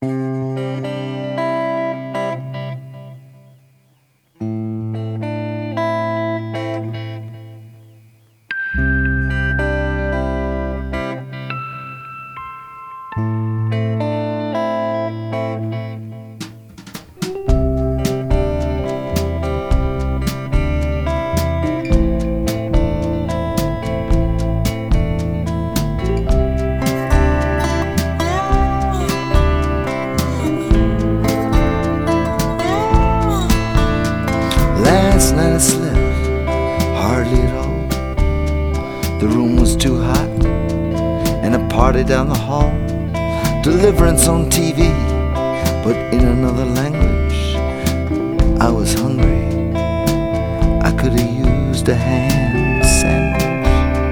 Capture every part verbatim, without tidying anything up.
Last night I slept hardly at all. The room was too hot, and a party down the hall. Deliverance on T V, but in another language. I was hungry, I could have used a ham sandwich.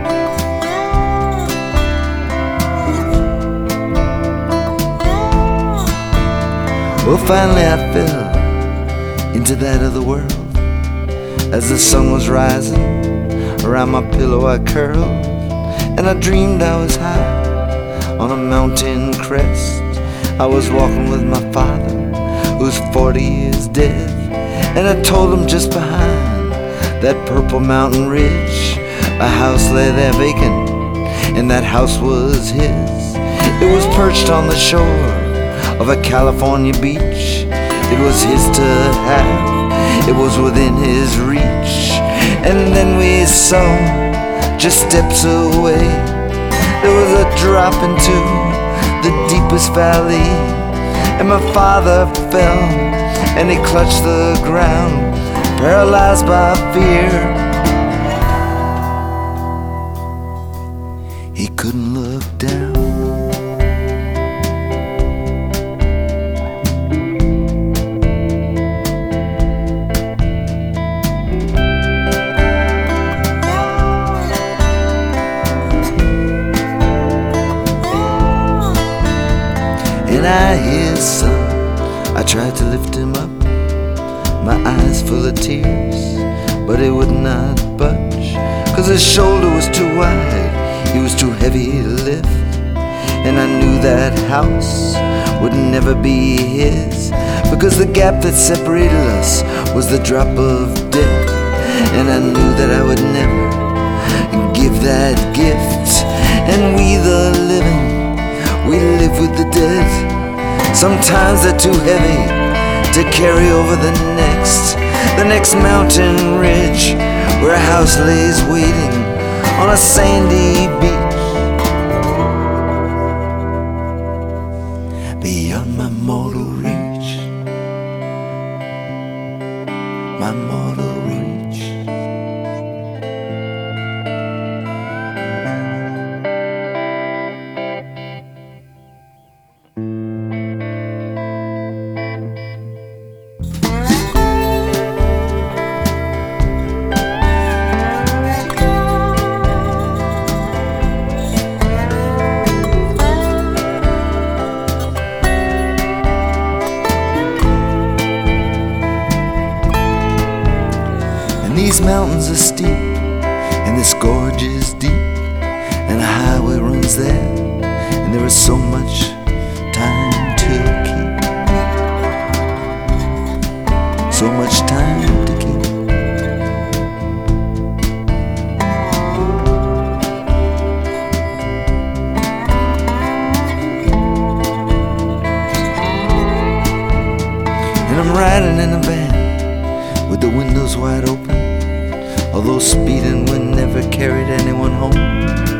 Well, finally I fell into that other world. As the sun was rising, around my pillow I curled, and I dreamed I was high on a mountain crest. I was walking with my father, who's forty years dead, and I told him just behind that purple mountain ridge a house lay there vacant, and that house was his. It was perched on the shore of a California beach. It was his to have, it was within his reach. And then we saw, just steps away, there was a drop into the deepest valley, and my father fell, and he clutched the ground, paralyzed by fear. He couldn't look down. And I hear some, I tried to lift him up, my eyes full of tears, but he would not budge, 'cause his shoulder was too wide, he was too heavy to lift. And I knew that house would never be his, because the gap that separated us was the drop of death. And I knew that I would never give that gift. And we the living, we live with the dead. Sometimes they're too heavy to carry over the next, the next mountain ridge, where a house lays waiting on a sandy beach. Beyond my mortal reach, my mortal reach. And these mountains are steep, and this gorge is deep, and a highway runs there, and there is so much time to keep, so much time to keep. And I'm riding in a van with the windows wide open, although speeding wind never carried anyone home.